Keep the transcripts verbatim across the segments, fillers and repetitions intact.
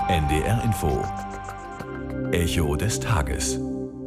N D R Info. Echo des Tages.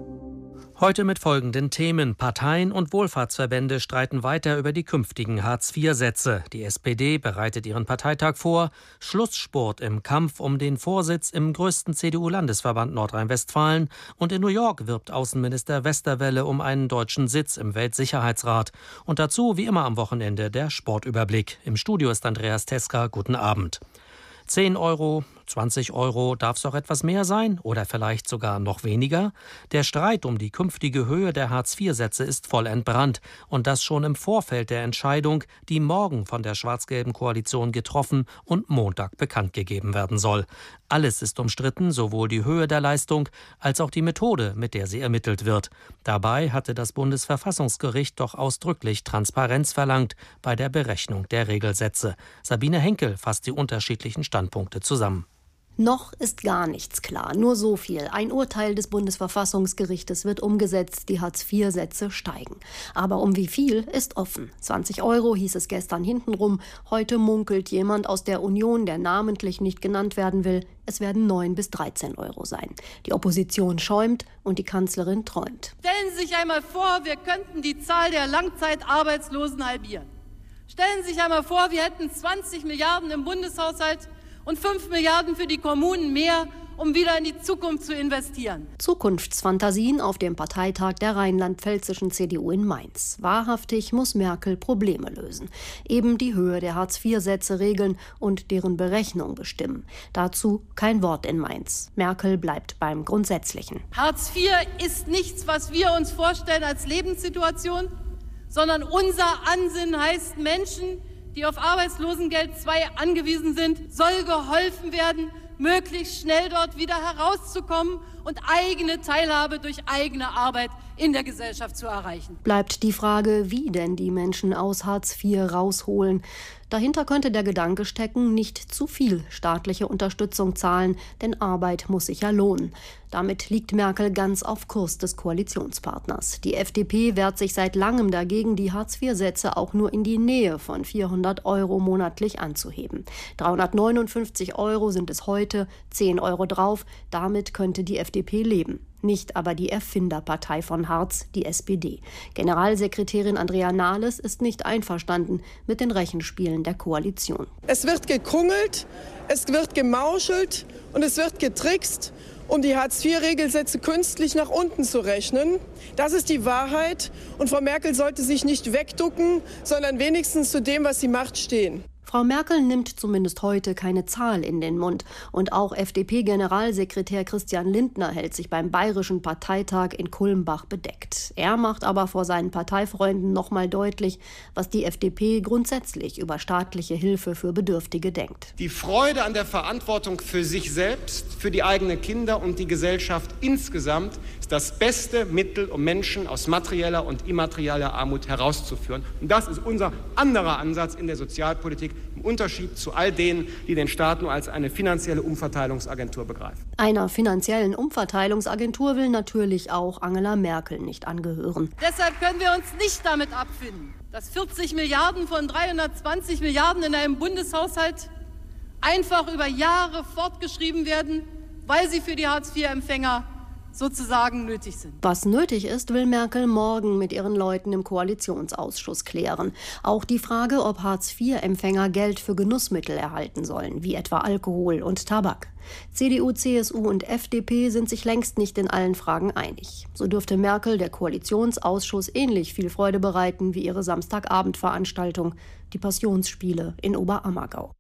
Heute mit folgenden Themen. Parteien und Wohlfahrtsverbände streiten weiter über die künftigen Hartz vier Sätze. Die S P D bereitet ihren Parteitag vor. Schlussspurt im Kampf um den Vorsitz im größten C D U-Landesverband Nordrhein-Westfalen. Und in New York wirbt Außenminister Westerwelle um einen deutschen Sitz im Weltsicherheitsrat. Und dazu, wie immer am Wochenende, der Sportüberblick. Im Studio ist Andreas Teska. Guten Abend. zehn Euro, zwanzig Euro, darf es doch etwas mehr sein oder vielleicht sogar noch weniger? Der Streit um die künftige Höhe der Hartz vier Sätze ist voll entbrannt und das schon im Vorfeld der Entscheidung, die morgen von der schwarz-gelben Koalition getroffen und Montag bekannt gegeben werden soll. Alles ist umstritten, sowohl die Höhe der Leistung als auch die Methode, mit der sie ermittelt wird. Dabei hatte das Bundesverfassungsgericht doch ausdrücklich Transparenz verlangt bei der Berechnung der Regelsätze. Sabine Henkel fasst die unterschiedlichen Standpunkte zusammen. Noch ist gar nichts klar, nur so viel. Ein Urteil des Bundesverfassungsgerichtes wird umgesetzt, die Hartz vier Sätze steigen. Aber um wie viel ist offen. zwanzig Euro hieß es gestern hintenrum. Heute munkelt jemand aus der Union, der namentlich nicht genannt werden will. Es werden neun bis dreizehn Euro sein. Die Opposition schäumt und die Kanzlerin träumt. Stellen Sie sich einmal vor, wir könnten die Zahl der Langzeitarbeitslosen halbieren. Stellen Sie sich einmal vor, wir hätten zwanzig Milliarden im Bundeshaushalt und fünf Milliarden für die Kommunen mehr, um wieder in die Zukunft zu investieren. Zukunftsfantasien auf dem Parteitag der rheinland-pfälzischen C D U in Mainz. Wahrhaftig muss Merkel Probleme lösen. Eben die Höhe der Hartz vier Sätze regeln und deren Berechnung bestimmen. Dazu kein Wort in Mainz. Merkel bleibt beim Grundsätzlichen. Hartz vier ist nichts, was wir uns vorstellen als Lebenssituation, sondern unser Ansinnen heißt, Menschen, die auf Arbeitslosengeld zwei angewiesen sind, soll geholfen werden, möglichst schnell dort wieder herauszukommen und eigene Teilhabe durch eigene Arbeit in der Gesellschaft zu erreichen. Bleibt die Frage, wie denn die Menschen aus Hartz vier rausholen. Dahinter könnte der Gedanke stecken, nicht zu viel staatliche Unterstützung zahlen, denn Arbeit muss sich ja lohnen. Damit liegt Merkel ganz auf Kurs des Koalitionspartners. Die F D P wehrt sich seit langem dagegen, die Hartz vier Sätze auch nur in die Nähe von vierhundert Euro monatlich anzuheben. dreihundertneunundfünfzig Euro sind es heute, zehn Euro drauf. Damit könnte die F D P leben. Nicht aber die Erfinderpartei von Hartz, die S P D. Generalsekretärin Andrea Nahles ist nicht einverstanden mit den Rechenspielen der Koalition. Es wird gekungelt, es wird gemauschelt und es wird getrickst, um die Hartz vier Regelsätze künstlich nach unten zu rechnen. Das ist die Wahrheit. Und Frau Merkel sollte sich nicht wegducken, sondern wenigstens zu dem, was sie macht, stehen. Frau Merkel nimmt zumindest heute keine Zahl in den Mund. Und auch F D P-Generalsekretär Christian Lindner hält sich beim Bayerischen Parteitag in Kulmbach bedeckt. Er macht aber vor seinen Parteifreunden noch mal deutlich, was die F D P grundsätzlich über staatliche Hilfe für Bedürftige denkt. Die Freude an der Verantwortung für sich selbst, für die eigenen Kinder und die Gesellschaft insgesamt ist das beste Mittel, um Menschen aus materieller und immaterieller Armut herauszuführen. Und das ist unser anderer Ansatz in der Sozialpolitik, im Unterschied zu all denen, die den Staat nur als eine finanzielle Umverteilungsagentur begreifen. Einer finanziellen Umverteilungsagentur will natürlich auch Angela Merkel nicht angehören. Deshalb können wir uns nicht damit abfinden, dass vierzig Milliarden von dreihundertzwanzig Milliarden in einem Bundeshaushalt einfach über Jahre fortgeschrieben werden, weil sie für die Hartz vier Empfänger sozusagen nötig sind. Was nötig ist, will Merkel morgen mit ihren Leuten im Koalitionsausschuss klären. Auch die Frage, ob Hartz vier Empfänger Geld für Genussmittel erhalten sollen, wie etwa Alkohol und Tabak. C D U, C S U und F D P sind sich längst nicht in allen Fragen einig. So dürfte Merkel der Koalitionsausschuss ähnlich viel Freude bereiten wie ihre Samstagabendveranstaltung, die Passionsspiele in Oberammergau.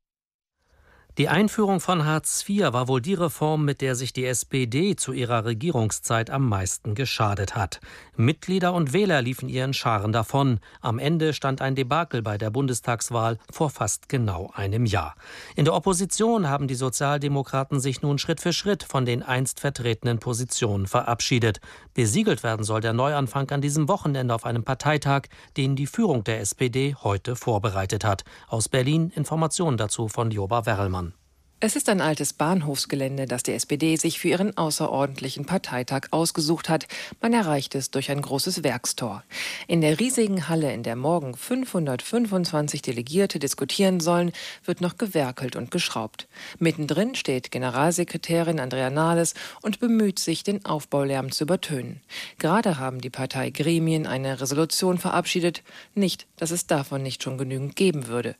Die Einführung von Hartz vier war wohl die Reform, mit der sich die S P D zu ihrer Regierungszeit am meisten geschadet hat. Mitglieder und Wähler liefen ihr in Scharen davon. Am Ende stand ein Debakel bei der Bundestagswahl vor fast genau einem Jahr. In der Opposition haben die Sozialdemokraten sich nun Schritt für Schritt von den einst vertretenen Positionen verabschiedet. Besiegelt werden soll der Neuanfang an diesem Wochenende auf einem Parteitag, den die Führung der S P D heute vorbereitet hat. Aus Berlin Informationen dazu von Joba Werrelmann. Es ist ein altes Bahnhofsgelände, das die S P D sich für ihren außerordentlichen Parteitag ausgesucht hat. Man erreicht es durch ein großes Werkstor. In der riesigen Halle, in der morgen fünfhundertfünfundzwanzig Delegierte diskutieren sollen, wird noch gewerkelt und geschraubt. Mittendrin steht Generalsekretärin Andrea Nahles und bemüht sich, den Aufbaulärm zu übertönen. Gerade haben die Parteigremien eine Resolution verabschiedet. Nicht, dass es davon nicht schon genügend geben würde.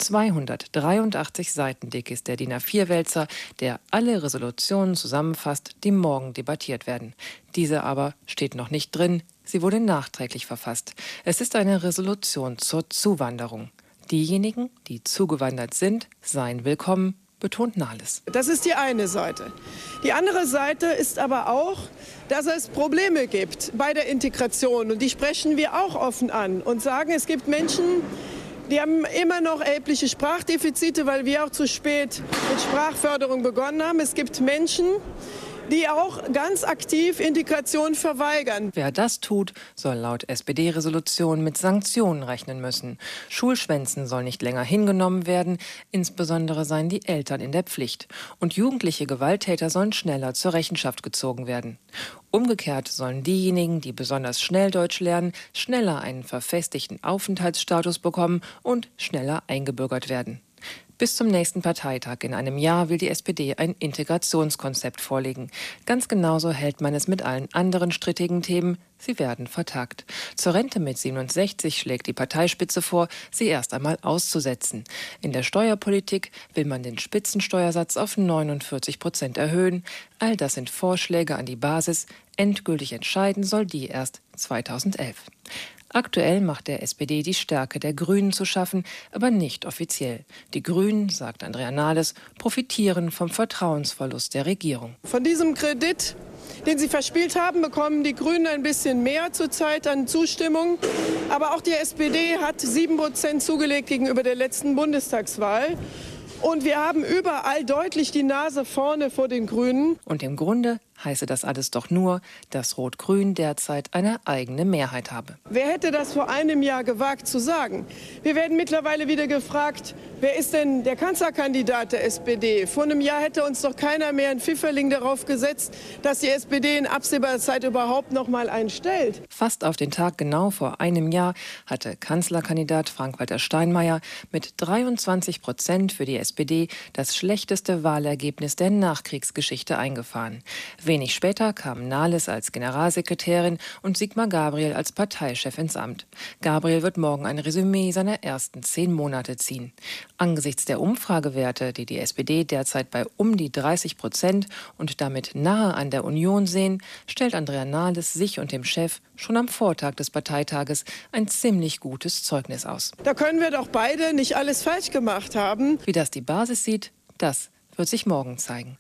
zweihundertdreiundachtzig Seiten dick ist der D I N A vier Vierwälzer, der alle Resolutionen zusammenfasst, die morgen debattiert werden. Diese aber steht noch nicht drin, sie wurde nachträglich verfasst. Es ist eine Resolution zur Zuwanderung. Diejenigen, die zugewandert sind, seien willkommen, betont Nahles. Das ist die eine Seite. Die andere Seite ist aber auch, dass es Probleme gibt bei der Integration. Und die sprechen wir auch offen an und sagen, es gibt Menschen, die haben immer noch erhebliche Sprachdefizite, weil wir auch zu spät mit Sprachförderung begonnen haben. Es gibt Menschen, die auch ganz aktiv Integration verweigern. Wer das tut, soll laut S P D-Resolution mit Sanktionen rechnen müssen. Schulschwänzen soll nicht länger hingenommen werden, insbesondere seien die Eltern in der Pflicht. Und jugendliche Gewalttäter sollen schneller zur Rechenschaft gezogen werden. Umgekehrt sollen diejenigen, die besonders schnell Deutsch lernen, schneller einen verfestigten Aufenthaltsstatus bekommen und schneller eingebürgert werden. Bis zum nächsten Parteitag in einem Jahr will die S P D ein Integrationskonzept vorlegen. Ganz genauso hält man es mit allen anderen strittigen Themen. Sie werden vertagt. Zur Rente mit siebenundsechzig schlägt die Parteispitze vor, sie erst einmal auszusetzen. In der Steuerpolitik will man den Spitzensteuersatz auf neunundvierzig Prozent erhöhen. All das sind Vorschläge an die Basis. Endgültig entscheiden soll die erst zweitausendelf. Aktuell macht der S P D die Stärke der Grünen zu schaffen, aber nicht offiziell. Die Grünen, sagt Andrea Nahles, profitieren vom Vertrauensverlust der Regierung. Von diesem Kredit, den sie verspielt haben, bekommen die Grünen ein bisschen mehr zurzeit an Zustimmung. Aber auch die S P D hat sieben Prozent zugelegt gegenüber der letzten Bundestagswahl. Und wir haben überall deutlich die Nase vorne vor den Grünen. Und im Grunde heiße das alles doch nur, dass Rot-Grün derzeit eine eigene Mehrheit habe. Wer hätte das vor einem Jahr gewagt zu sagen? Wir werden mittlerweile wieder gefragt, wer ist denn der Kanzlerkandidat der S P D? Vor einem Jahr hätte uns doch keiner mehr ein Pfifferling darauf gesetzt, dass die S P D in absehbarer Zeit überhaupt noch mal einen stellt. Fast auf den Tag genau vor einem Jahr hatte Kanzlerkandidat Frank-Walter Steinmeier mit dreiundzwanzig Prozent für die S P D das schlechteste Wahlergebnis der Nachkriegsgeschichte eingefahren. Wenig später kamen Nahles als Generalsekretärin und Sigmar Gabriel als Parteichef ins Amt. Gabriel wird morgen ein Resümee seiner ersten zehn Monate ziehen. Angesichts der Umfragewerte, die die S P D derzeit bei um die dreißig Prozent und damit nahe an der Union sehen, stellt Andrea Nahles sich und dem Chef schon am Vortag des Parteitages ein ziemlich gutes Zeugnis aus. Da können wir doch beide nicht alles falsch gemacht haben. Wie das die Basis sieht, das wird sich morgen zeigen.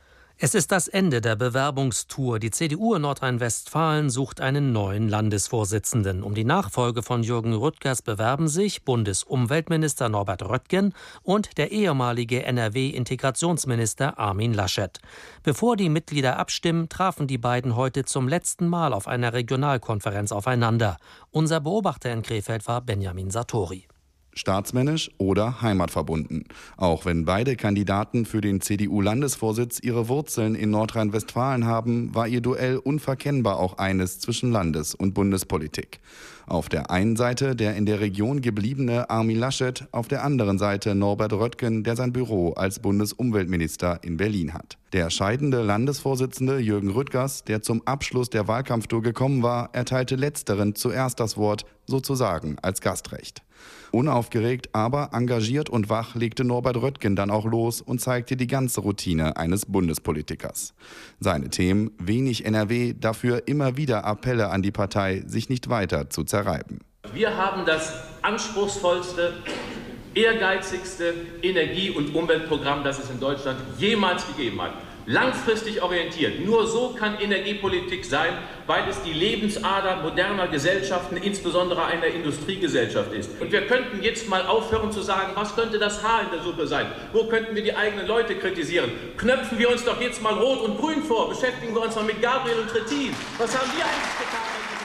Es ist das Ende der Bewerbungstour. Die C D U in Nordrhein-Westfalen sucht einen neuen Landesvorsitzenden. Um die Nachfolge von Jürgen Rüttgers bewerben sich Bundesumweltminister Norbert Röttgen und der ehemalige N R W-Integrationsminister Armin Laschet. Bevor die Mitglieder abstimmen, trafen die beiden heute zum letzten Mal auf einer Regionalkonferenz aufeinander. Unser Beobachter in Krefeld war Benjamin Sartori. Staatsmännisch oder heimatverbunden. Auch wenn beide Kandidaten für den C D U-Landesvorsitz ihre Wurzeln in Nordrhein-Westfalen haben, war ihr Duell unverkennbar auch eines zwischen Landes- und Bundespolitik. Auf der einen Seite der in der Region gebliebene Armin Laschet, auf der anderen Seite Norbert Röttgen, der sein Büro als Bundesumweltminister in Berlin hat. Der scheidende Landesvorsitzende Jürgen Rüttgers, der zum Abschluss der Wahlkampftour gekommen war, erteilte letzteren zuerst das Wort, sozusagen als Gastrecht. Unaufgeregt, aber engagiert und wach legte Norbert Röttgen dann auch los und zeigte die ganze Routine eines Bundespolitikers. Seine Themen: wenig N R W, dafür immer wieder Appelle an die Partei, sich nicht weiter zu zerreiben. Wir haben das anspruchsvollste, ehrgeizigste Energie- und Umweltprogramm, das es in Deutschland jemals gegeben hat. Langfristig orientiert. Nur so kann Energiepolitik sein, weil es die Lebensader moderner Gesellschaften, insbesondere einer Industriegesellschaft ist. Und wir könnten jetzt mal aufhören zu sagen, was könnte das Haar in der Suppe sein? Wo könnten wir die eigenen Leute kritisieren? Knöpfen wir uns doch jetzt mal Rot und Grün vor. Beschäftigen wir uns mal mit Gabriel und Trittin. Was haben wir eigentlich getan?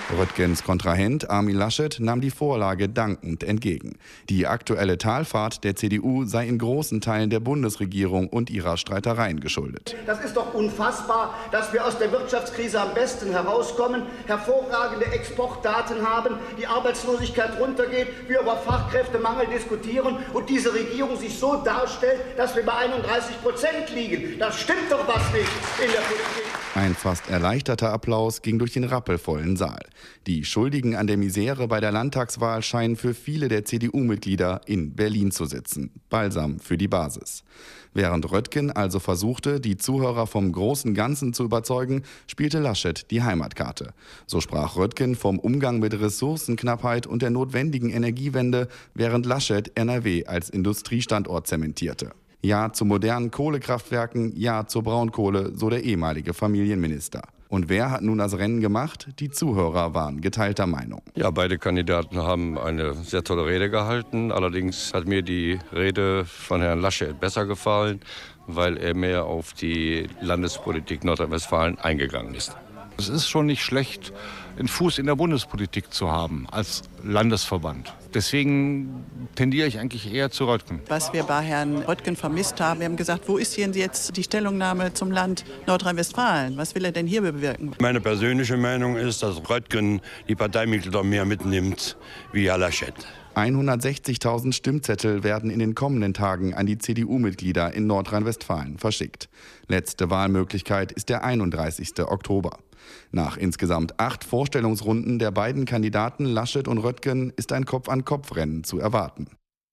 Röttgens Kontrahent Armin Laschet nahm die Vorlage dankend entgegen. Die aktuelle Talfahrt der C D U sei in großen Teilen der Bundesregierung und ihrer Streitereien geschuldet. Das ist doch unfassbar, dass wir aus der Wirtschaftskrise am besten herauskommen, hervorragende Exportdaten haben, die Arbeitslosigkeit runtergeht, wir über Fachkräftemangel diskutieren und diese Regierung sich so darstellt, dass wir bei einunddreißig Prozent liegen. Das stimmt doch was nicht in der Politik. Ein fast erleichterter Applaus ging durch den rappelvollen Saal. Die Schuldigen an der Misere bei der Landtagswahl scheinen für viele der C D U-Mitglieder in Berlin zu sitzen. Balsam für die Basis. Während Röttgen also versuchte, die Zuhörer vom großen Ganzen zu überzeugen, spielte Laschet die Heimatkarte. So sprach Röttgen vom Umgang mit Ressourcenknappheit und der notwendigen Energiewende, während Laschet N R W als Industriestandort zementierte. Ja zu modernen Kohlekraftwerken, ja zur Braunkohle, so der ehemalige Familienminister. Und wer hat nun das Rennen gemacht? Die Zuhörer waren geteilter Meinung. Ja, beide Kandidaten haben eine sehr tolle Rede gehalten. Allerdings hat mir die Rede von Herrn Laschet besser gefallen, weil er mehr auf die Landespolitik Nordrhein-Westfalen eingegangen ist. Es ist schon nicht schlecht, einen Fuß in der Bundespolitik zu haben als Landesverband. Deswegen tendiere ich eigentlich eher zu Röttgen. Was wir bei Herrn Röttgen vermisst haben, wir haben gesagt, wo ist hier jetzt die Stellungnahme zum Land Nordrhein-Westfalen? Was will er denn hier bewirken? Meine persönliche Meinung ist, dass Röttgen die Parteimitglieder mehr mitnimmt wie Herr Laschet. hundertsechzigtausend Stimmzettel werden in den kommenden Tagen an die C D U-Mitglieder in Nordrhein-Westfalen verschickt. Letzte Wahlmöglichkeit ist der einunddreißigsten Oktober. Nach insgesamt acht Vorstellungsrunden der beiden Kandidaten Laschet und Röttgen ist ein Kopf-an-Kopf-Rennen zu erwarten.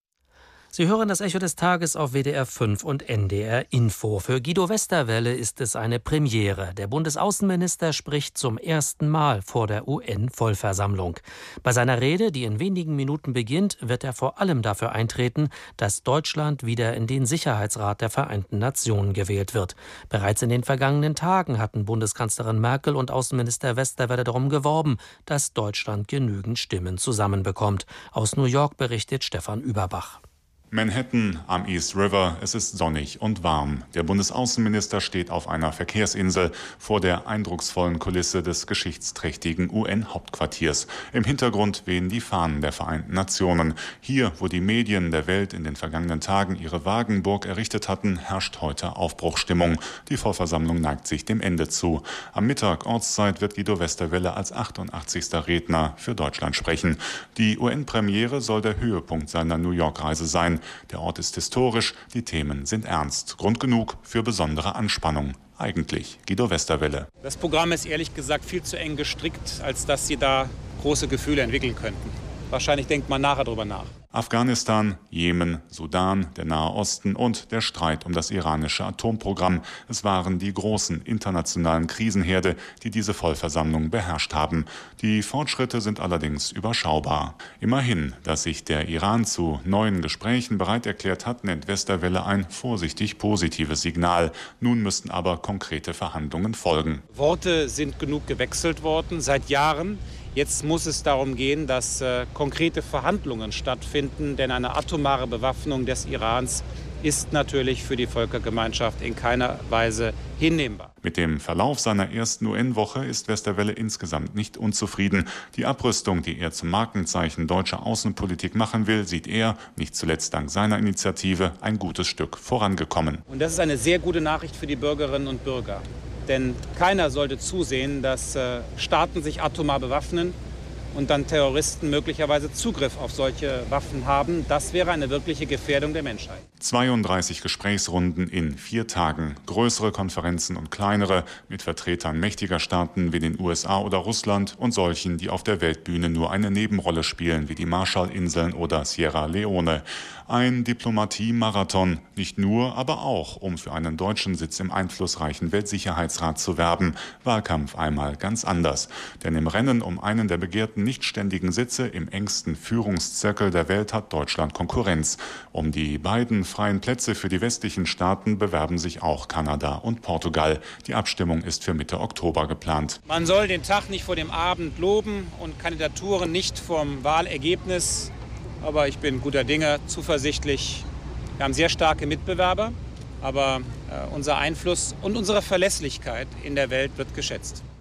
Sie hören das Echo des Tages auf W D R fünf und N D R Info. Für Guido Westerwelle ist es eine Premiere. Der Bundesaußenminister spricht zum ersten Mal vor der U N-Vollversammlung. Bei seiner Rede, die in wenigen Minuten beginnt, wird er vor allem dafür eintreten, dass Deutschland wieder in den Sicherheitsrat der Vereinten Nationen gewählt wird. Bereits in den vergangenen Tagen hatten Bundeskanzlerin Merkel und Außenminister Westerwelle darum geworben, dass Deutschland genügend Stimmen zusammenbekommt. Aus New York berichtet Stefan Überbach. Manhattan am East River, es ist sonnig und warm. Der Bundesaußenminister steht auf einer Verkehrsinsel vor der eindrucksvollen Kulisse des geschichtsträchtigen U N-Hauptquartiers. Im Hintergrund wehen die Fahnen der Vereinten Nationen. Hier, wo die Medien der Welt in den vergangenen Tagen ihre Wagenburg errichtet hatten, herrscht heute Aufbruchstimmung. Die Vollversammlung neigt sich dem Ende zu. Am Mittag Ortszeit wird Guido Westerwelle als achtundachtzigster Redner für Deutschland sprechen. Die U N-Premiere soll der Höhepunkt seiner New York-Reise sein. Der Ort ist historisch, die Themen sind ernst. Grund genug für besondere Anspannung. Eigentlich Guido Westerwelle. Das Programm ist ehrlich gesagt viel zu eng gestrickt, als dass Sie da große Gefühle entwickeln könnten. Wahrscheinlich denkt man nachher drüber nach. Afghanistan, Jemen, Sudan, der Nahe Osten und der Streit um das iranische Atomprogramm. Es waren die großen internationalen Krisenherde, die diese Vollversammlung beherrscht haben. Die Fortschritte sind allerdings überschaubar. Immerhin, dass sich der Iran zu neuen Gesprächen bereit erklärt hat, nennt Westerwelle ein vorsichtig positives Signal. Nun müssten aber konkrete Verhandlungen folgen. Worte sind genug gewechselt worden, seit Jahren. Jetzt muss es darum gehen, dass äh, konkrete Verhandlungen stattfinden, denn eine atomare Bewaffnung des Irans ist natürlich für die Völkergemeinschaft in keiner Weise hinnehmbar. Mit dem Verlauf seiner ersten U N-Woche ist Westerwelle insgesamt nicht unzufrieden. Die Abrüstung, die er zum Markenzeichen deutscher Außenpolitik machen will, sieht er, nicht zuletzt dank seiner Initiative, ein gutes Stück vorangekommen. Und das ist eine sehr gute Nachricht für die Bürgerinnen und Bürger. Denn keiner sollte zusehen, dass äh, Staaten sich atomar bewaffnen und dann Terroristen möglicherweise Zugriff auf solche Waffen haben. Das wäre eine wirkliche Gefährdung der Menschheit. zweiunddreißig Gesprächsrunden in vier Tagen. Größere Konferenzen und kleinere mit Vertretern mächtiger Staaten wie den U S A oder Russland und solchen, die auf der Weltbühne nur eine Nebenrolle spielen, wie die Marshallinseln oder Sierra Leone. Ein Diplomatie-Marathon, nicht nur, aber auch, um für einen deutschen Sitz im einflussreichen Weltsicherheitsrat zu werben. Wahlkampf einmal ganz anders. Denn im Rennen um einen der begehrten nichtständigen Sitze im engsten Führungszirkel der Welt hat Deutschland Konkurrenz. Um die beiden freien Plätze für die westlichen Staaten bewerben sich auch Kanada und Portugal. Die Abstimmung ist für Mitte Oktober geplant. Man soll den Tag nicht vor dem Abend loben und Kandidaturen nicht vom Wahlergebnis. Aber ich bin guter Dinge, zuversichtlich. Wir haben sehr starke Mitbewerber, aber äh, unser Einfluss und unsere Verlässlichkeit in der Welt wird geschätzt.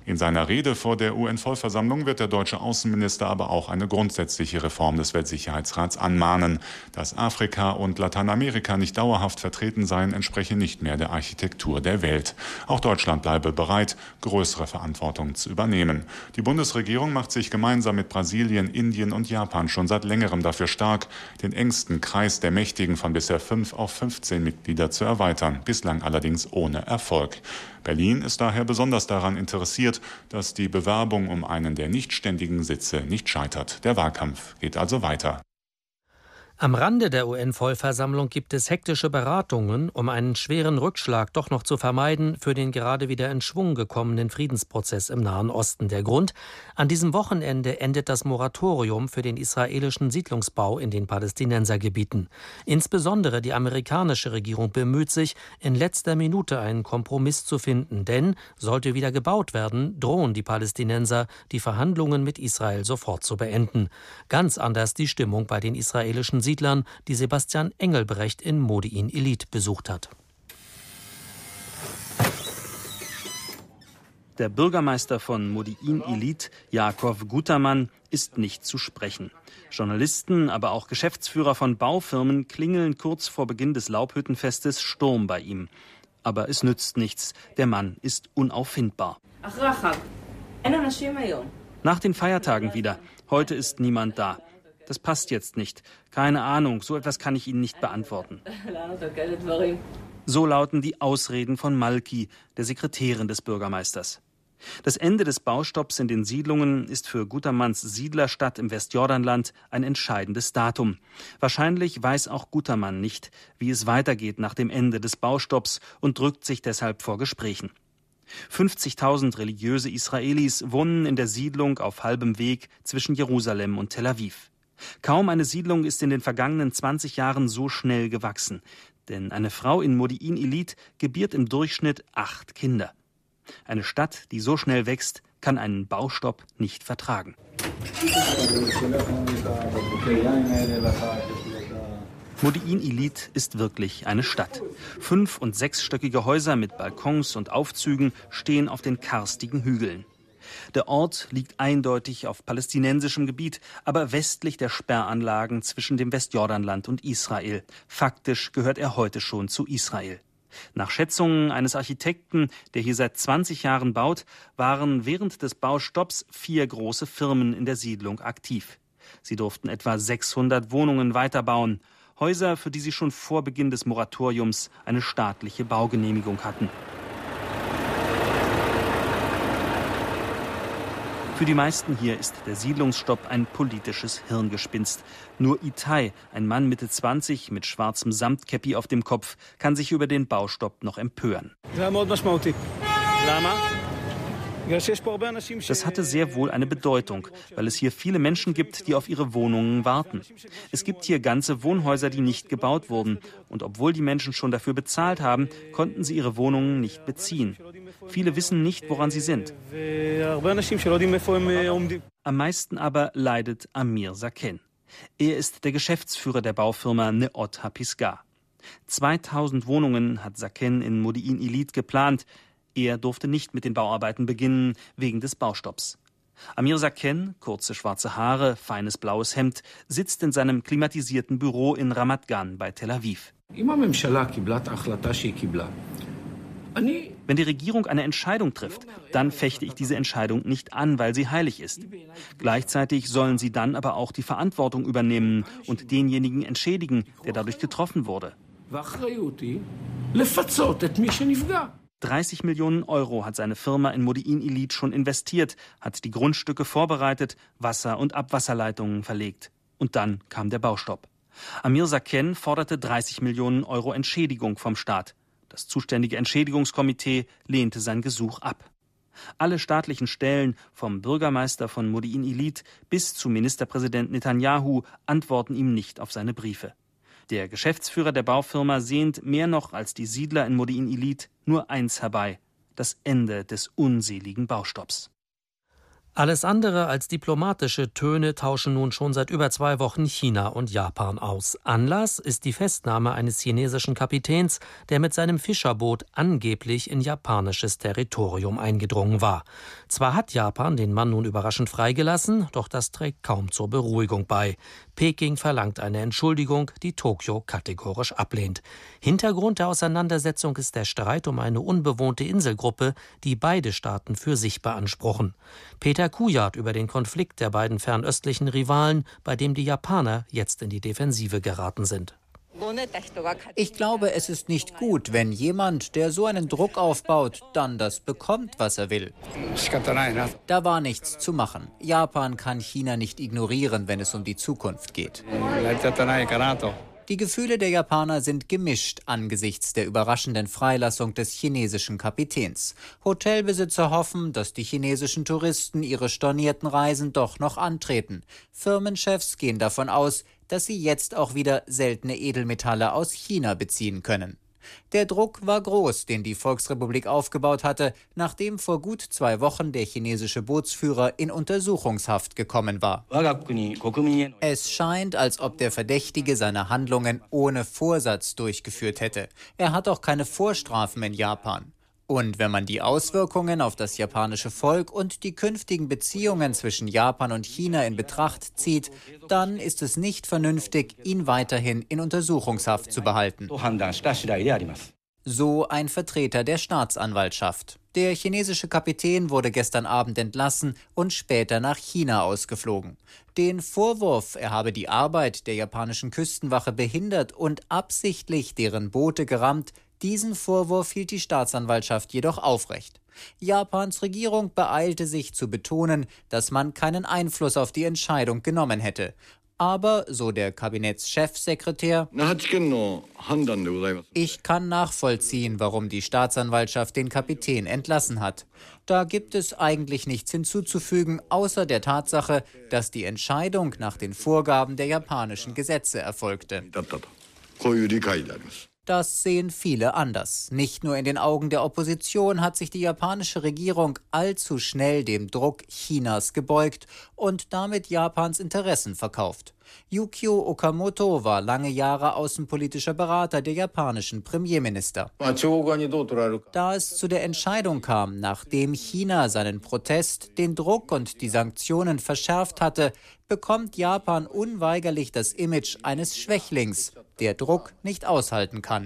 In seiner Rede vor der U N-Vollversammlung wird der deutsche Außenminister aber auch eine grundsätzliche Reform des Weltsicherheitsrats anmahnen. Dass Afrika und Lateinamerika nicht dauerhaft vertreten seien, entspreche nicht mehr der Architektur der Welt. Auch Deutschland bleibe bereit, größere Verantwortung zu übernehmen. Die Bundesregierung macht sich gemeinsam mit Brasilien, Indien und Japan schon seit längerem dafür stark, den engsten Kreis der Mächtigen von bisher fünf auf fünfzehn Mitglieder zu erweitern, bislang allerdings ohne Erfolg. Berlin ist daher besonders daran interessiert, dass die Bewerbung um einen der nichtständigen Sitze nicht scheitert. Der Wahlkampf geht also weiter. Am Rande der U N-Vollversammlung gibt es hektische Beratungen, um einen schweren Rückschlag doch noch zu vermeiden für den gerade wieder in Schwung gekommenen Friedensprozess im Nahen Osten. Der Grund: An diesem Wochenende endet das Moratorium für den israelischen Siedlungsbau in den Palästinensergebieten. Insbesondere die amerikanische Regierung bemüht sich, in letzter Minute einen Kompromiss zu finden. Denn sollte wieder gebaut werden, drohen die Palästinenser, die Verhandlungen mit Israel sofort zu beenden. Ganz anders die Stimmung bei den israelischen Siedlern, die Sebastian Engelbrecht in Modi'in Illit besucht hat. Der Bürgermeister von Modi'in Illit, Yaakov Gutermann, ist nicht zu sprechen. Journalisten, aber auch Geschäftsführer von Baufirmen klingeln kurz vor Beginn des Laubhüttenfestes Sturm bei ihm. Aber es nützt nichts, der Mann ist unauffindbar. Nach den Feiertagen wieder. Heute ist niemand da. Das passt jetzt nicht. Keine Ahnung, so etwas kann ich Ihnen nicht beantworten. So lauten die Ausreden von Malki, der Sekretärin des Bürgermeisters. Das Ende des Baustopps in den Siedlungen ist für Gutermanns Siedlerstadt im Westjordanland ein entscheidendes Datum. Wahrscheinlich weiß auch Gutermann nicht, wie es weitergeht nach dem Ende des Baustopps und drückt sich deshalb vor Gesprächen. fünfzigtausend religiöse Israelis wohnen in der Siedlung auf halbem Weg zwischen Jerusalem und Tel Aviv. Kaum eine Siedlung ist in den vergangenen zwanzig Jahren so schnell gewachsen. Denn eine Frau in Modi'in Illit gebiert im Durchschnitt acht Kinder. Eine Stadt, die so schnell wächst, kann einen Baustopp nicht vertragen. Modi'in Illit ist wirklich eine Stadt. Fünf- und sechsstöckige Häuser mit Balkons und Aufzügen stehen auf den karstigen Hügeln. Der Ort liegt eindeutig auf palästinensischem Gebiet, aber westlich der Sperranlagen zwischen dem Westjordanland und Israel. Faktisch gehört er heute schon zu Israel. Nach Schätzungen eines Architekten, der hier seit zwanzig Jahren baut, waren während des Baustopps vier große Firmen in der Siedlung aktiv. Sie durften etwa sechshundert Wohnungen weiterbauen. Häuser, für die sie schon vor Beginn des Moratoriums eine staatliche Baugenehmigung hatten. Für die meisten hier ist der Siedlungsstopp ein politisches Hirngespinst. Nur Itai, ein Mann Mitte zwanzig mit schwarzem Samtkäppi auf dem Kopf, kann sich über den Baustopp noch empören. Das hatte sehr wohl eine Bedeutung, weil es hier viele Menschen gibt, die auf ihre Wohnungen warten. Es gibt hier ganze Wohnhäuser, die nicht gebaut wurden. Und obwohl die Menschen schon dafür bezahlt haben, konnten sie ihre Wohnungen nicht beziehen. Viele wissen nicht, woran sie sind. Am meisten aber leidet Amir Saken. Er ist der Geschäftsführer der Baufirma Neot HaPisgah. zweitausend Wohnungen hat Saken in Modi'in Illit geplant. Er durfte nicht mit den Bauarbeiten beginnen, wegen des Baustopps. Amir Saken, kurze schwarze Haare, feines blaues Hemd, sitzt in seinem klimatisierten Büro in Ramat Gan bei Tel Aviv. Wenn die Regierung eine Entscheidung trifft, dann fechte ich diese Entscheidung nicht an, weil sie heilig ist. Gleichzeitig sollen sie dann aber auch die Verantwortung übernehmen und denjenigen entschädigen, der dadurch getroffen wurde. dreißig Millionen Euro hat seine Firma in Modi'in Illit schon investiert, hat die Grundstücke vorbereitet, Wasser- und Abwasserleitungen verlegt. Und dann kam der Baustopp. Amir Saken forderte dreißig Millionen Euro Entschädigung vom Staat. Das zuständige Entschädigungskomitee lehnte sein Gesuch ab. Alle staatlichen Stellen, vom Bürgermeister von Modi'in Illit bis zu Ministerpräsident Netanyahu, antworten ihm nicht auf seine Briefe. Der Geschäftsführer der Baufirma sehnt mehr noch als die Siedler in Modi'in Illit nur eins herbei: das Ende des unseligen Baustopps. Alles andere als diplomatische Töne tauschen nun schon seit über zwei Wochen China und Japan aus. Anlass ist die Festnahme eines chinesischen Kapitäns, der mit seinem Fischerboot angeblich in japanisches Territorium eingedrungen war. Zwar hat Japan den Mann nun überraschend freigelassen, doch das trägt kaum zur Beruhigung bei. Peking verlangt eine Entschuldigung, die Tokio kategorisch ablehnt. Hintergrund der Auseinandersetzung ist der Streit um eine unbewohnte Inselgruppe, die beide Staaten für sich beanspruchen. Peter Kujat über den Konflikt der beiden fernöstlichen Rivalen, bei dem die Japaner jetzt in die Defensive geraten sind. Ich glaube, es ist nicht gut, wenn jemand, der so einen Druck aufbaut, dann das bekommt, was er will. Da war nichts zu machen. Japan kann China nicht ignorieren, wenn es um die Zukunft geht. Die Gefühle der Japaner sind gemischt angesichts der überraschenden Freilassung des chinesischen Kapitäns. Hotelbesitzer hoffen, dass die chinesischen Touristen ihre stornierten Reisen doch noch antreten. Firmenchefs gehen davon aus, dass sie jetzt auch wieder seltene Edelmetalle aus China beziehen können. Der Druck war groß, den die Volksrepublik aufgebaut hatte, nachdem vor gut zwei Wochen der chinesische Bootsführer in Untersuchungshaft gekommen war. Es scheint, als ob der Verdächtige seine Handlungen ohne Vorsatz durchgeführt hätte. Er hat auch keine Vorstrafen in Japan. Und wenn man die Auswirkungen auf das japanische Volk und die künftigen Beziehungen zwischen Japan und China in Betracht zieht, dann ist es nicht vernünftig, ihn weiterhin in Untersuchungshaft zu behalten. So ein Vertreter der Staatsanwaltschaft. Der chinesische Kapitän wurde gestern Abend entlassen und später nach China ausgeflogen. Den Vorwurf, er habe die Arbeit der japanischen Küstenwache behindert und absichtlich deren Boote gerammt, diesen Vorwurf hielt die Staatsanwaltschaft jedoch aufrecht. Japans Regierung beeilte sich zu betonen, dass man keinen Einfluss auf die Entscheidung genommen hätte. Aber, so der Kabinettschefsekretär, ich kann nachvollziehen, warum die Staatsanwaltschaft den Kapitän entlassen hat. Da gibt es eigentlich nichts hinzuzufügen, außer der Tatsache, dass die Entscheidung nach den Vorgaben der japanischen Gesetze erfolgte. Das sehen viele anders. Nicht nur in den Augen der Opposition hat sich die japanische Regierung allzu schnell dem Druck Chinas gebeugt und damit Japans Interessen verkauft. Yukio Okamoto war lange Jahre außenpolitischer Berater der japanischen Premierminister. Da es zu der Entscheidung kam, nachdem China seinen Protest, den Druck und die Sanktionen verschärft hatte, bekommt Japan unweigerlich das Image eines Schwächlings, der Druck nicht aushalten kann.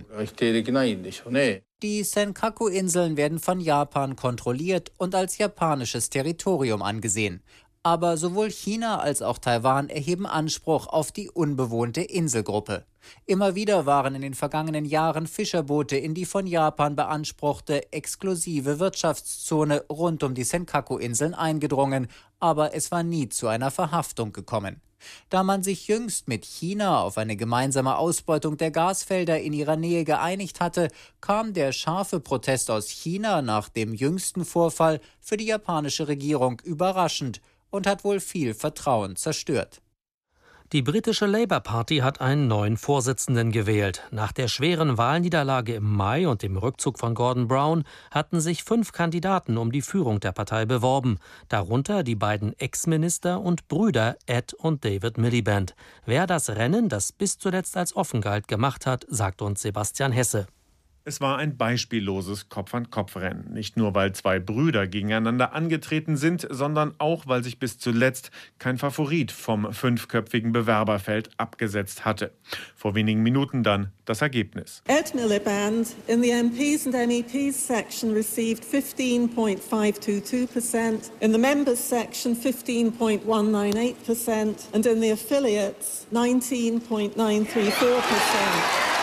Die Senkaku-Inseln werden von Japan kontrolliert und als japanisches Territorium angesehen. Aber sowohl China als auch Taiwan erheben Anspruch auf die unbewohnte Inselgruppe. Immer wieder waren in den vergangenen Jahren Fischerboote in die von Japan beanspruchte exklusive Wirtschaftszone rund um die Senkaku-Inseln eingedrungen, aber es war nie zu einer Verhaftung gekommen. Da man sich jüngst mit China auf eine gemeinsame Ausbeutung der Gasfelder in ihrer Nähe geeinigt hatte, kam der scharfe Protest aus China nach dem jüngsten Vorfall für die japanische Regierung überraschend und hat wohl viel Vertrauen zerstört. Die britische Labour Party hat einen neuen Vorsitzenden gewählt. Nach der schweren Wahlniederlage im Mai und dem Rückzug von Gordon Brown hatten sich fünf Kandidaten um die Führung der Partei beworben. Darunter die beiden Ex-Minister und Brüder Ed und David Miliband. Wer das Rennen, das bis zuletzt als offen galt, gemacht hat, sagt uns Sebastian Hesse. Es war ein beispielloses Kopf-an-Kopf-Rennen. Nicht nur, weil zwei Brüder gegeneinander angetreten sind, sondern auch, weil sich bis zuletzt kein Favorit vom fünfköpfigen Bewerberfeld abgesetzt hatte. Vor wenigen Minuten dann das Ergebnis. Ed Miliband in the M Ps and N E Ps section received fifteen point five two two percent, in the members section fifteen point one nine eight percent and in the affiliates nineteen point nine three four percent.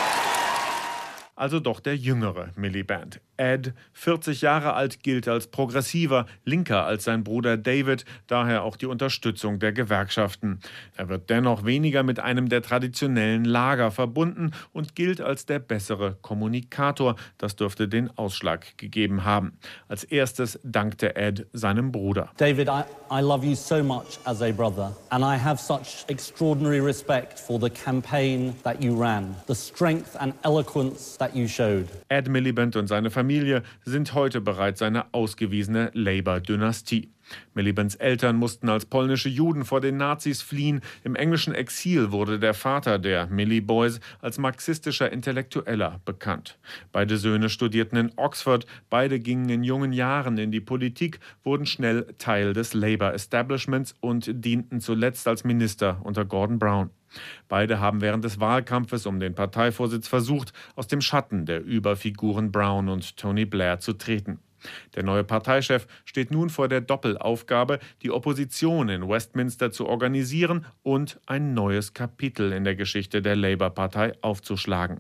Also doch der jüngere Miliband. Ed, vierzig Jahre alt, gilt als progressiver, linker als sein Bruder David, daher auch die Unterstützung der Gewerkschaften. Er wird dennoch weniger mit einem der traditionellen Lager verbunden und gilt als der bessere Kommunikator. Das dürfte den Ausschlag gegeben haben. Als erstes dankte Ed seinem Bruder. David, I, I love you so much as a brother and I have such extraordinary respect for the campaign that you ran, the strength and eloquence that you showed. Ed Miliband und seine Familie sind heute bereits eine ausgewiesene Labour-Dynastie. Miliband's Eltern mussten als polnische Juden vor den Nazis fliehen. Im englischen Exil wurde der Vater der Millie Boys als marxistischer Intellektueller bekannt. Beide Söhne studierten in Oxford, beide gingen in jungen Jahren in die Politik, wurden schnell Teil des Labour-Establishments und dienten zuletzt als Minister unter Gordon Brown. Beide haben während des Wahlkampfes um den Parteivorsitz versucht, aus dem Schatten der Überfiguren Brown und Tony Blair zu treten. Der neue Parteichef steht nun vor der Doppelaufgabe, die Opposition in Westminster zu organisieren und ein neues Kapitel in der Geschichte der Labour-Partei aufzuschlagen.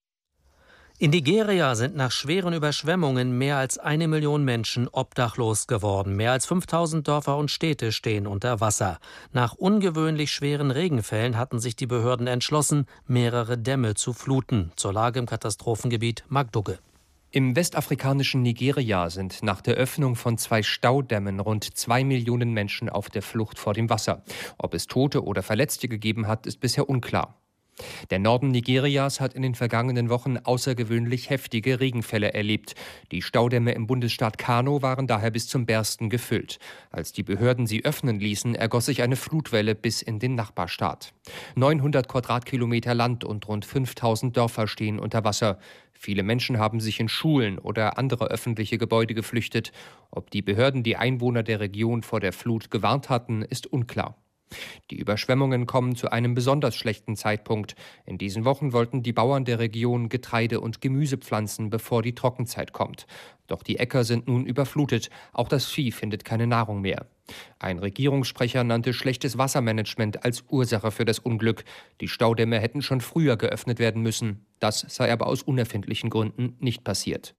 In Nigeria sind nach schweren Überschwemmungen mehr als eine Million Menschen obdachlos geworden. Mehr als fünftausend Dörfer und Städte stehen unter Wasser. Nach ungewöhnlich schweren Regenfällen hatten sich die Behörden entschlossen, mehrere Dämme zu fluten. Zur Lage im Katastrophengebiet Marc Dugge. Im westafrikanischen Nigeria sind nach der Öffnung von zwei Staudämmen rund zwei Millionen Menschen auf der Flucht vor dem Wasser. Ob es Tote oder Verletzte gegeben hat, ist bisher unklar. Der Norden Nigerias hat in den vergangenen Wochen außergewöhnlich heftige Regenfälle erlebt. Die Staudämme im Bundesstaat Kano waren daher bis zum Bersten gefüllt. Als die Behörden sie öffnen ließen, ergoss sich eine Flutwelle bis in den Nachbarstaat. neunhundert Quadratkilometer Land und rund fünftausend Dörfer stehen unter Wasser. Viele Menschen haben sich in Schulen oder andere öffentliche Gebäude geflüchtet. Ob die Behörden die Einwohner der Region vor der Flut gewarnt hatten, ist unklar. Die Überschwemmungen kommen zu einem besonders schlechten Zeitpunkt. In diesen Wochen wollten die Bauern der Region Getreide und Gemüse pflanzen, bevor die Trockenzeit kommt. Doch die Äcker sind nun überflutet. Auch das Vieh findet keine Nahrung mehr. Ein Regierungssprecher nannte schlechtes Wassermanagement als Ursache für das Unglück. Die Staudämme hätten schon früher geöffnet werden müssen. Das sei aber aus unerfindlichen Gründen nicht passiert.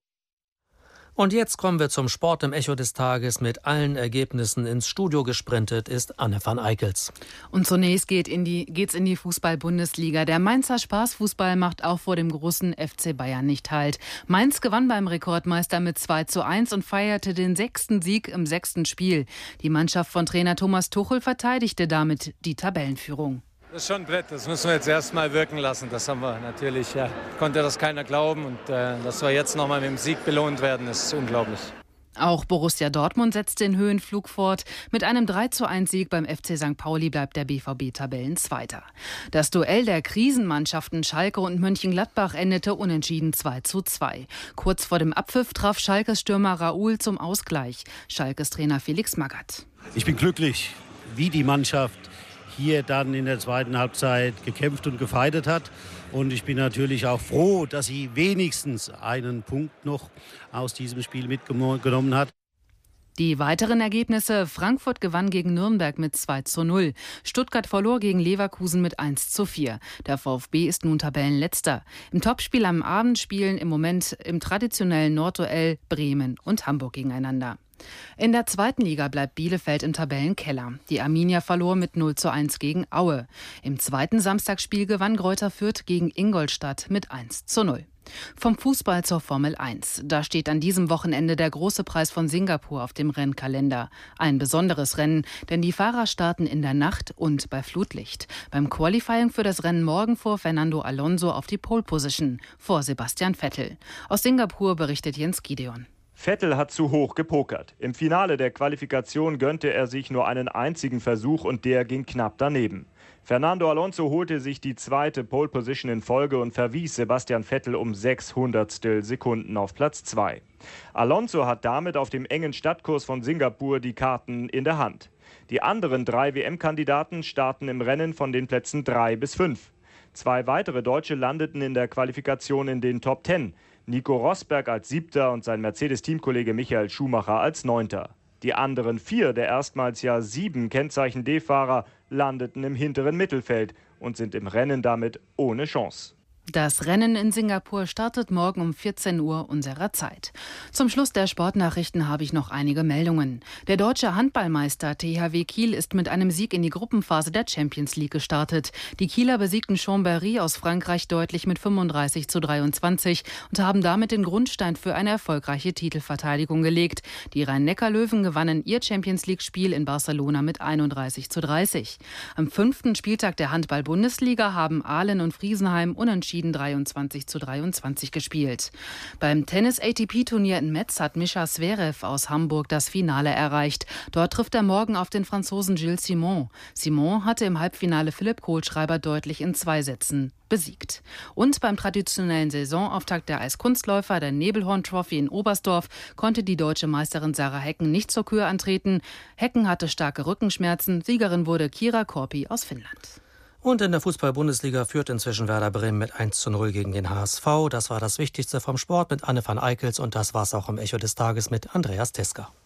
Und jetzt kommen wir zum Sport im Echo des Tages. Mit allen Ergebnissen ins Studio gesprintet ist Anne van Eickels. Und zunächst geht in die, geht's in die Fußball-Bundesliga. Der Mainzer Spaßfußball macht auch vor dem großen F C Bayern nicht Halt. Mainz gewann beim Rekordmeister mit zwei zu eins und feierte den sechsten Sieg im sechsten Spiel. Die Mannschaft von Trainer Thomas Tuchel verteidigte damit die Tabellenführung. Das ist schon ein Brett, das müssen wir jetzt erst mal wirken lassen. Das haben wir natürlich, ja, konnte das keiner glauben. Und äh, dass wir jetzt nochmal mit dem Sieg belohnt werden, ist unglaublich. Auch Borussia Dortmund setzt den Höhenflug fort. Mit einem drei zu eins Sieg beim F C Sankt Pauli bleibt der B V B Tabellenzweiter. Das Duell der Krisenmannschaften Schalke und Mönchengladbach endete unentschieden zwei zu zwei. Kurz vor dem Abpfiff traf Schalkes Stürmer Raoul zum Ausgleich. Schalkes Trainer Felix Magath. Ich bin glücklich, wie die Mannschaft hier dann in der zweiten Halbzeit gekämpft und gefeitet hat. Und ich bin natürlich auch froh, dass sie wenigstens einen Punkt noch aus diesem Spiel mitgenommen hat. Die weiteren Ergebnisse: Frankfurt gewann gegen Nürnberg mit zwei zu null. Stuttgart verlor gegen Leverkusen mit eins zu vier. Der VfB ist nun Tabellenletzter. Im Topspiel am Abend spielen im Moment im traditionellen Nordduell Bremen und Hamburg gegeneinander. In der zweiten Liga bleibt Bielefeld im Tabellenkeller. Die Arminia verlor mit null zu eins gegen Aue. Im zweiten Samstagsspiel gewann Greuther Fürth gegen Ingolstadt mit eins zu null. Vom Fußball zur Formel eins. Da steht an diesem Wochenende der große Preis von Singapur auf dem Rennkalender. Ein besonderes Rennen, denn die Fahrer starten in der Nacht und bei Flutlicht. Beim Qualifying für das Rennen morgen fuhr Fernando Alonso auf die Pole Position vor Sebastian Vettel. Aus Singapur berichtet Jens Gideon. Vettel hat zu hoch gepokert. Im Finale der Qualifikation gönnte er sich nur einen einzigen Versuch und der ging knapp daneben. Fernando Alonso holte sich die zweite Pole Position in Folge und verwies Sebastian Vettel um sechshundertstel Sekunden auf Platz zwei. Alonso hat damit auf dem engen Stadtkurs von Singapur die Karten in der Hand. Die anderen drei W M-Kandidaten starten im Rennen von den Plätzen drei bis fünf. Zwei weitere Deutsche landeten in der Qualifikation in den Top Ten. Nico Rosberg als Siebter und sein Mercedes-Teamkollege Michael Schumacher als Neunter. Die anderen vier der erstmals ja sieben Kennzeichen D-Fahrer landeten im hinteren Mittelfeld und sind im Rennen damit ohne Chance. Das Rennen in Singapur startet morgen um vierzehn Uhr unserer Zeit. Zum Schluss der Sportnachrichten habe ich noch einige Meldungen. Der deutsche Handballmeister T H W Kiel ist mit einem Sieg in die Gruppenphase der Champions League gestartet. Die Kieler besiegten Chambéry aus Frankreich deutlich mit fünfunddreißig zu dreiundzwanzig und haben damit den Grundstein für eine erfolgreiche Titelverteidigung gelegt. Die Rhein-Neckar-Löwen gewannen ihr Champions-League-Spiel in Barcelona mit einunddreißig zu dreißig. Am fünften Spieltag der Handball-Bundesliga haben Ahlen und Friesenheim unentschieden unentschieden dreiundzwanzig zu dreiundzwanzig gespielt. Beim Tennis-A T P-Turnier in Metz hat Mischa Zverev aus Hamburg das Finale erreicht. Dort trifft er morgen auf den Franzosen Gilles Simon. Simon hatte im Halbfinale Philipp Kohlschreiber deutlich in zwei Sätzen besiegt. Und beim traditionellen Saisonauftakt der Eiskunstläufer, der Nebelhorn Trophy in Oberstdorf, konnte die deutsche Meisterin Sarah Hecken nicht zur Kür antreten. Hecken hatte starke Rückenschmerzen. Siegerin wurde Kira Korpi aus Finnland. Und in der Fußball-Bundesliga führt inzwischen Werder Bremen mit eins zu null gegen den H S V. Das war das Wichtigste vom Sport mit Anne van Eickels und das war's auch im Echo des Tages mit Andreas Teska.